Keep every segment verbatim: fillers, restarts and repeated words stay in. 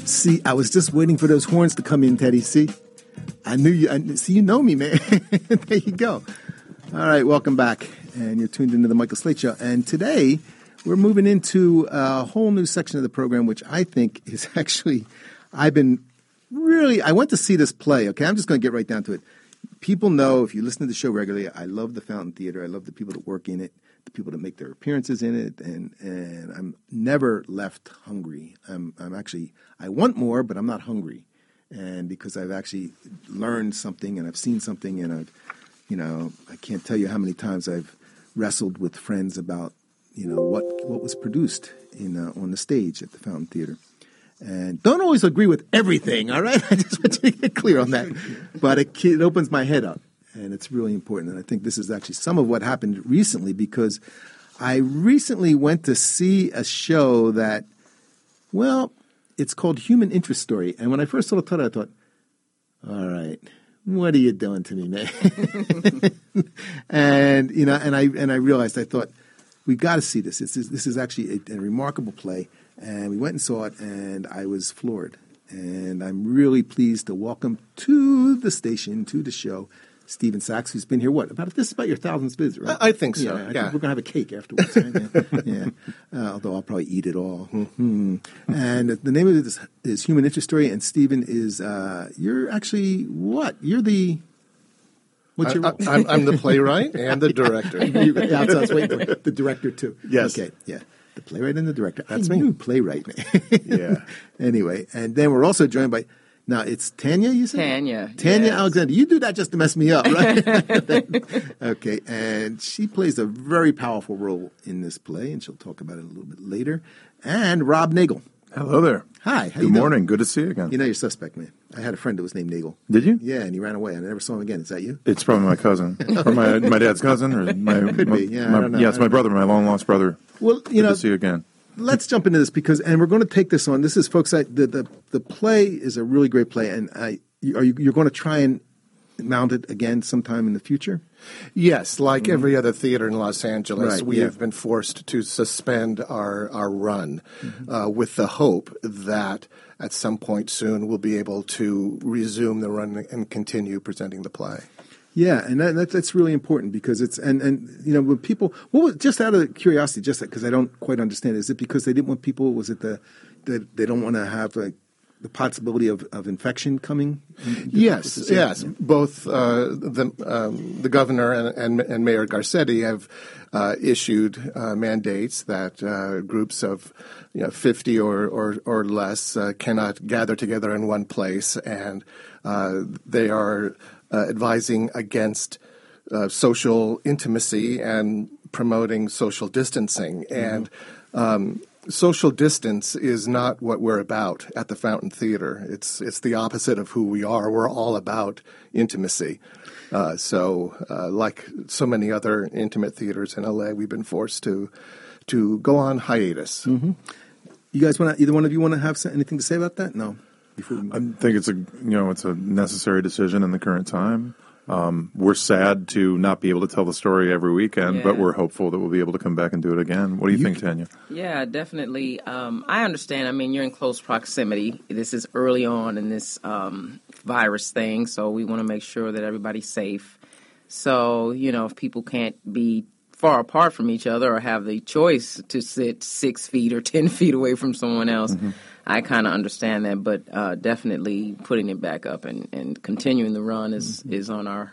See, I was just waiting for those horns to come in, Teddy. See, I knew you. I, see, you know me, man. There you go. All right, welcome back. And you're tuned into the Michael Slate Show. And today, we're moving into a whole new section of the program, which I think is actually, I've been really, I went to see this play, okay? I'm just going to get right down to it. People know, if you listen to the show regularly, I love the Fountain Theater. I love the people that work in it, the people that make their appearances in it, and and I'm never left hungry. I'm I'm actually, I want more, but I'm not hungry. And because I've actually learned something and I've seen something and I've, you know, I can't tell you how many times I've wrestled with friends about, you know, what what was produced in uh, on the stage at the Fountain Theater. And don't always agree with everything, all right? I just want you to get clear on that. But it, it opens my head up, and it's really important. And I think this is actually some of what happened recently, because I recently went to see a show that, well, it's called Human Interest Story. And when I first saw the title, I thought, all right, what are you doing to me, man? and, you know, and I and I realized, I thought, we got to see this. This is, this is actually a, a remarkable play. And we went and saw it, and I was floored. And I'm really pleased to welcome to the station, to the show, Stephen Sachs, who's been here, what, about this is about your thousandth visit, right? I think so, yeah. I yeah. think we're going to have a cake afterwards, right? Yeah. yeah. Uh, although I'll probably eat it all. Mm-hmm. And the name of it is, is Human Interest Story, and Stephen is, uh, you're actually what? You're the... What's your I, role? I, I'm, I'm the playwright and the director. You- yeah, that's what I was waiting for. The director, too. Yes. Okay, yeah. The playwright and the director. That's I me. knew playwright. Yeah. Anyway, and then we're also joined by, now it's Tanya, you said? Tanya. Tanya yes. Alexander. You do that just to mess me up, right? Okay, and she plays a very powerful role in this play, and she'll talk about it a little bit later. And Rob Nagel. Hello there. Hi. How Good you doing? morning. Good to see you again. You know you're suspect, man. I had a friend that was named Nagel. Did you? Yeah, and he ran away. I never saw him again. Is that you? It's probably my cousin, or my my dad's cousin, or my Could my, be. Yeah, I my- don't know. yeah, it's I my don't brother, my long lost brother. Well, you Good know, to see you again. let's jump into this because, and we're going to take this on. This is, folks, I, the, the the play is a really great play, and I you, are you you're going to try and mount it again sometime in the future? Yes, like every other theater in Los Angeles, Right, we yeah. have been forced to suspend our, our run uh, with the hope that at some point soon we'll be able to resume the run and continue presenting the play. Yeah, and that, that, that's really important because it's and, and you know when people what was, just out of curiosity, just because I don't quite understand, is it because they didn't want people? Was it the that they don't want to have like the possibility of, of infection coming? Yes, Yeah. yes. Both uh, the um, the governor and, and, and Mayor Garcetti have uh, issued uh, mandates that uh, groups of you know, fifty or or, or less uh, cannot gather together in one place, and uh, they are uh, advising against uh, social intimacy and promoting social distancing. Mm-hmm. And um, social distance is not what we're about at the Fountain Theater. It's it's the opposite of who we are. We're all about intimacy. Uh, so, uh, like so many other intimate theaters in L A, we've been forced to to go on hiatus. Mm-hmm. You guys want to? Either one of you want to have anything to say about that? No. Before we... I think it's a you know it's a necessary decision in the current time. Um, we're sad to not be able to tell the story every weekend, Yeah. but we're hopeful that we'll be able to come back and do it again. What do you, You think, can- Tanya? Yeah, definitely. Um, I understand. I mean, you're in close proximity. This is early on in this um, virus thing, so we want to make sure that everybody's safe. So, you know, if people can't be far apart from each other or have the choice to sit six feet or ten feet away from someone else, mm-hmm. I kind of understand that. But uh, definitely putting it back up and, and continuing the run is, mm-hmm. is on our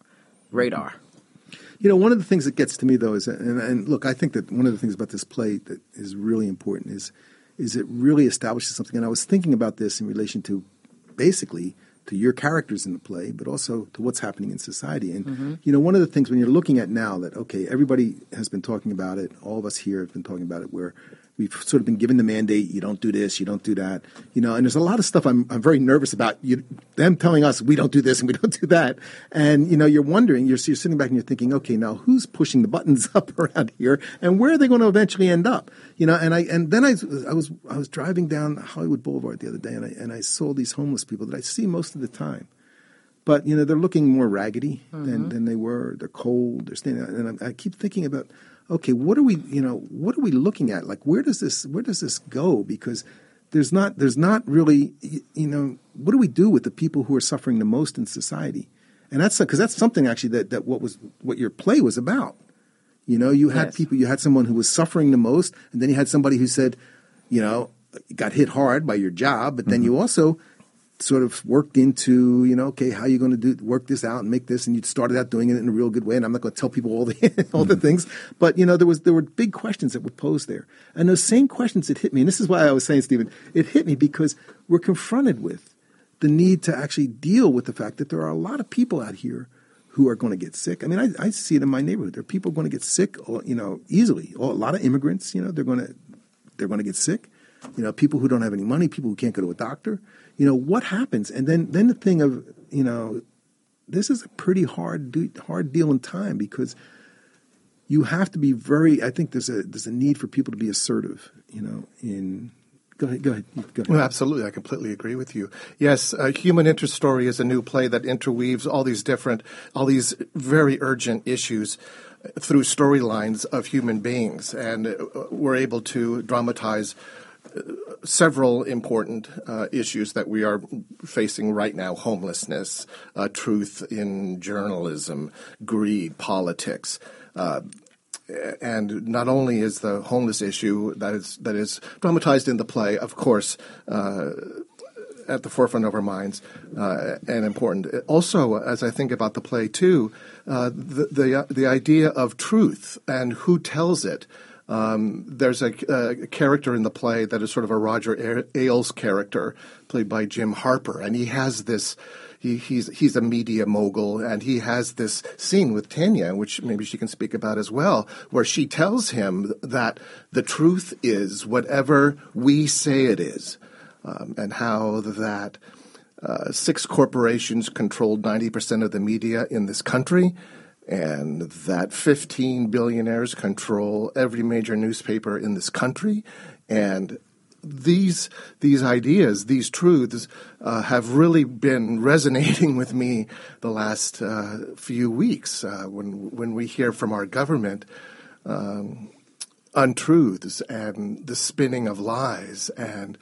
radar. You know, one of the things that gets to me, though, is, and, and look, I think that one of the things about this play that is really important is, is it really establishes something. And I was thinking about this in relation to, basically, to your characters in the play, but also to what's happening in society. And, mm-hmm. you know, one of the things when you're looking at now that, okay, everybody has been talking about it, all of us here have been talking about it, where we've sort of been given the mandate, you don't do this, you don't do that, you know, and there's a lot of stuff I'm I'm very nervous about, you, them telling us we don't do this and we don't do that. And, you know, you're wondering, you're, you're sitting back and you're thinking, okay, now who's pushing the buttons up around here and where are they going to eventually end up? You know, and I and then I, I was I was driving down Hollywood Boulevard the other day and I, and I saw these homeless people that I see most of the time. But, you know, they're looking more raggedy mm-hmm. than, than they were. They're cold. They're standing, and I, I keep thinking about, okay, what are we, you know, what are we looking at? Like, where does this, where does this go? Because there's not there's not really, you know, what do we do with the people who are suffering the most in society? And that's because that's something actually that, that what was what your play was about. You know, you had Yes. people, you had someone who was suffering the most, and then you had somebody who said, you know, you got hit hard by your job, but then Mm-hmm. you also sort of worked into, you know, okay, how are you going to do work this out and make this, and you started out doing it in a real good way. And I'm not going to tell people all the all the Mm-hmm. things, but you know, there was there were big questions that were posed there, and those same questions that hit me, and this is why I was saying, Stephen, it hit me because we're confronted with the need to actually deal with the fact that there are a lot of people out here who are going to get sick. I mean, I, I see it in my neighborhood. There are people going to get sick, you know, easily. A lot of immigrants, you know, they're going to they're going to get sick. You know, people who don't have any money, people who can't go to a doctor. You know, what happens? And then then the thing of, you know, this is a pretty hard do, hard deal in time because you have to be very. I think there's a there's a need for people to be assertive. You know, in Go ahead. Go ahead. Go ahead. Well, absolutely. I completely agree with you. Yes, a Human Interest Story is a new play that interweaves all these different, all these very urgent issues through storylines of human beings. And uh, we're able to dramatize uh, several important uh, issues that we are facing right now: homelessness, uh, truth in journalism, greed, politics. Uh, And not only is the homeless issue that is that is dramatized in the play, of course, uh, at the forefront of our minds uh, and important. Also, as I think about the play too, uh, the, the the idea of truth and who tells it. Um, there's a, a character in the play that is sort of a Roger Ailes character, played by Jim Harper, and he has this. He, he's he's a media mogul, and he has this scene with Tanya, which maybe she can speak about as well, where she tells him that the truth is whatever we say it is, um, and how that uh, six corporations controlled ninety percent of the media in this country, and that fifteen billionaires control every major newspaper in this country, and These these ideas, these truths, uh, have really been resonating with me the last uh, few weeks. Uh, when when we hear from our government um, untruths and the spinning of lies, and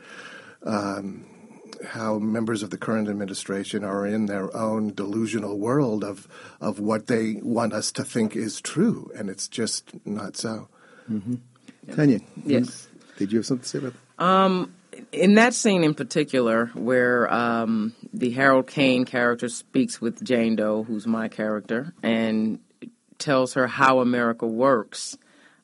um, how members of the current administration are in their own delusional world of of what they want us to think is true, and it's just not so. Mm-hmm. Tanya, Yes. Did you have something to say about that? Um, in that scene in particular, where um, the Harold Kane character speaks with Jane Doe, who's my character, and tells her how America works,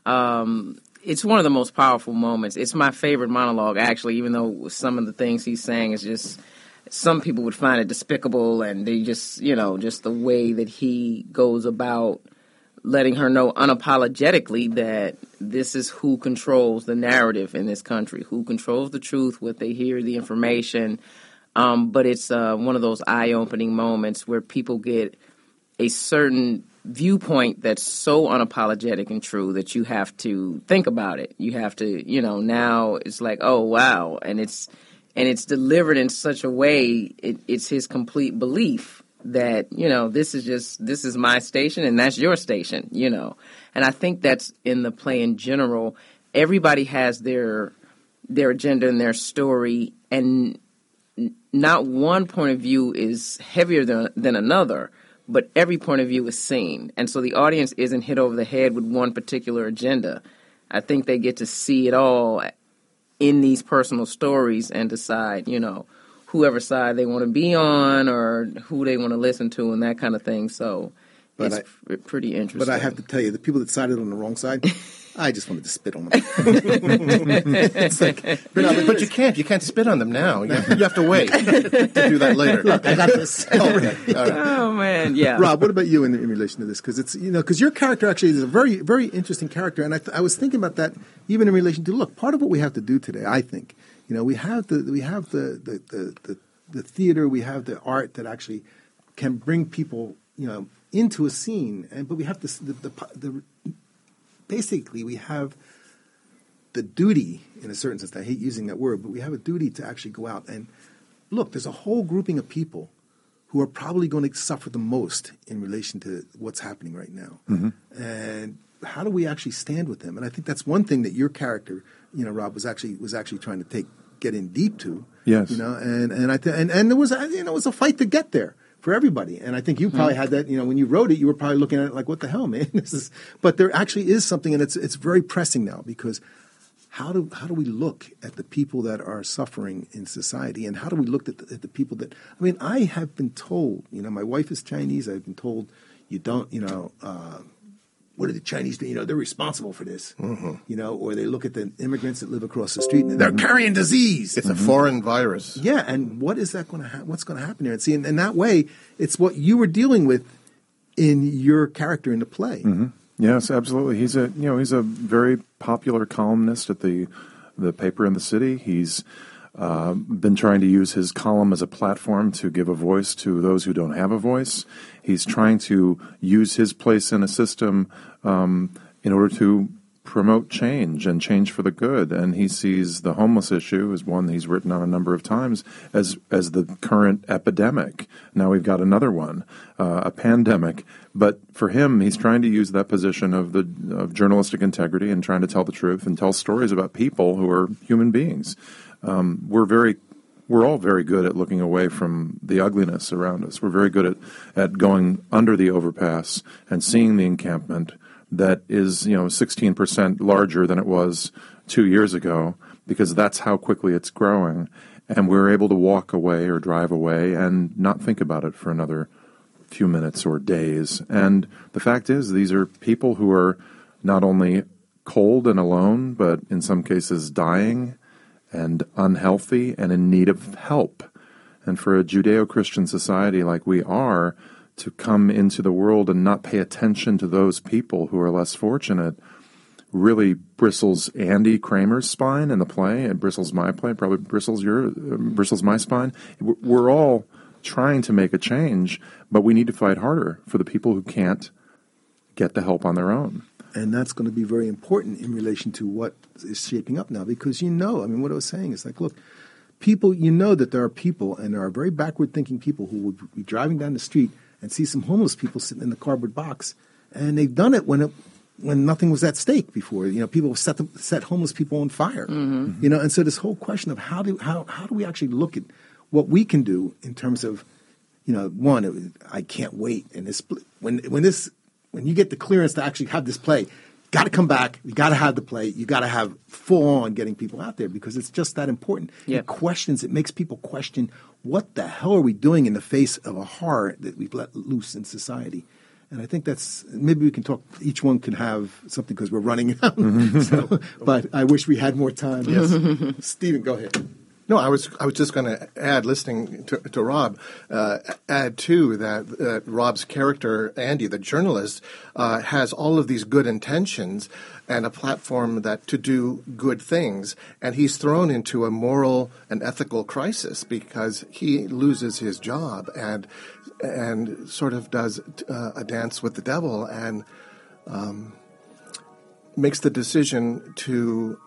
um, it's one of the most powerful moments. It's my favorite monologue, actually, even though some of the things he's saying is just, some people would find it despicable, and they just, you know, just the way that he goes about letting her know unapologetically that this is who controls the narrative in this country, who controls the truth, what they hear, the information. Um, but it's uh, one of those eye-opening moments where people get a certain viewpoint that's so unapologetic and true that you have to think about it. You have to, you know, now it's like, oh, wow. And it's and it's delivered in such a way, it, it's his complete belief that, you know, this is just, this is my station and that's your station, you know. And I think that's in the play in general. Everybody has their their agenda and their story, and n- not one point of view is heavier than, than another, but every point of view is seen. And so the audience isn't hit over the head with one particular agenda. I think they get to see it all in these personal stories and decide, you know, whoever side they want to be on or who they want to listen to and that kind of thing. So But it's I- pr- pretty interesting. But I have to tell you, the people that sided on the wrong side, I just wanted to spit on them. It's like, But, uh, but you can't. You can't spit on them now. You have, you have to wait to do that later. I got this. Oh, man, yeah. Rob, what about you in, in relation to this? Because it's, you know, because your character actually is a very, very interesting character, and I, th- I was thinking about that even in relation to, look, part of what we have to do today, I think, you know, we have the we have the the, the, the the theater, we have the art that actually can bring people, you know, into a scene, and but we have this, the, the, the basically we have the duty, in a certain sense. I hate using that word, but we have a duty to actually go out and look. There's a whole grouping of people who are probably going to suffer the most in relation to what's happening right now, Mm-hmm. and how do we actually stand with them? And I think that's one thing that your character, you know, Rob, was actually was actually trying to take get in deep to. Yes. You know, and and I th- and and there was a, you know it was a fight to get there for everybody. And I think you probably had that. You know, when you wrote it, you were probably looking at it like, what the hell, man? This is. But there actually is something, and it's it's very pressing now because. How do how do we look at the people that are suffering in society, and how do we look at the, at the people that? I mean, I have been told. You know, my wife is Chinese. I've been told you don't. You know, uh, what are the Chinese do? You know, they're responsible for this. Mm-hmm. You know, or they look at the immigrants that live across the street and they're carrying disease. It's mm-hmm. a foreign virus. Yeah, and what is that going to? Ha- what's going to happen here? And see, in, in that way, it's what you were dealing with in your character in the play. Mm-hmm. Yes, absolutely. He's a you know he's a very popular columnist at the the paper in the city. He's uh, been trying to use his column as a platform to give a voice to those who don't have a voice. He's trying to use his place in a system um, in order to promote change and change for the good. And he sees the homeless issue as one that he's written on a number of times as as the current epidemic. Now we've got another one, uh, a pandemic. But for him, he's trying to use that position of the of journalistic integrity and trying to tell the truth and tell stories about people who are human beings. Um, we're very we're all very good at looking away from the ugliness around us. We're very good at, at going under the overpass and seeing the encampment that is, you know, sixteen percent larger than it was two years ago, because that's how quickly it's growing. And we're able to walk away or drive away and not think about it for another few minutes or days. And the fact is, these are people who are not only cold and alone, but in some cases dying and unhealthy and in need of help. And for a Judeo-Christian society like we are, to come into the world and not pay attention to those people who are less fortunate really bristles Andy Kramer's spine in the play, and bristles my play, probably bristles your, uh, bristles my spine. We're all trying to make a change, but we need to fight harder for the people who can't get the help on their own. And that's going to be very important in relation to what is shaping up now, because you know, I mean, what I was saying is like, look, people, you know that there are people, and there are very backward-thinking people who would be driving down the street and see some homeless people sitting in the cardboard box, and they've done it when it, when nothing was at stake before. You know, people set them, set homeless people on fire. Mm-hmm. You know, and so this whole question of how do how how do we actually look at what we can do in terms of, you know, one, it, I can't wait, and this when when this when you get the clearance to actually have this play, got to come back. You got to have the play. You got to have full on getting people out there, because it's just that important. Yeah. It questions. It makes people question, what the hell are we doing in the face of a horror that we've let loose in society? And I think that's, maybe we can talk, each one can have something because we're running out. Mm-hmm. So, but I wish we had more time. Yes. Stephen, go ahead. No, I was I was just going to add, listening to, to Rob, uh, add too that uh, Rob's character, Andy, the journalist, uh, has all of these good intentions and a platform that to do good things, and he's thrown into a moral and ethical crisis because he loses his job and and sort of does uh, a dance with the devil and um, makes the decision to.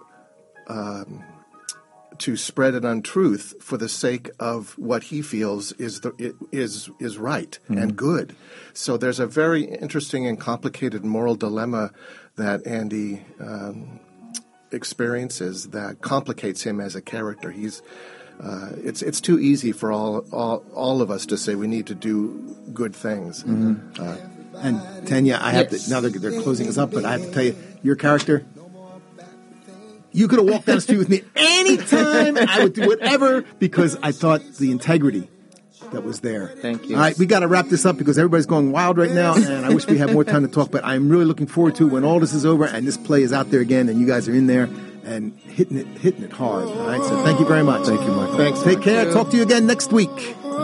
Um, to spread an untruth for the sake of what he feels is the, is is right mm-hmm. and good. So there's a very interesting and complicated moral dilemma that Andy um, experiences that complicates him as a character. He's uh, it's it's too easy for all all all of us to say we need to do good things. Mm-hmm. Uh, and Tanya, I have yes. to now they're, they're closing us up, but I have to tell you, your character. You could have walked down the street with me anytime. I would do whatever because I thought the integrity that was there. Thank you. All right, we got to wrap this up because everybody's going wild right now, and I wish we had more time to talk. But I'm really looking forward to when all this is over and this play is out there again, and you guys are in there and hitting it, hitting it hard. All right, so thank you very much. Thank you, Michael. Thanks. Take care. Talk to you again next week.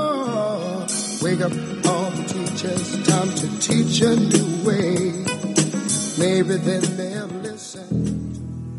Wake up all the teachers, time to teach a new way. Maybe then they'll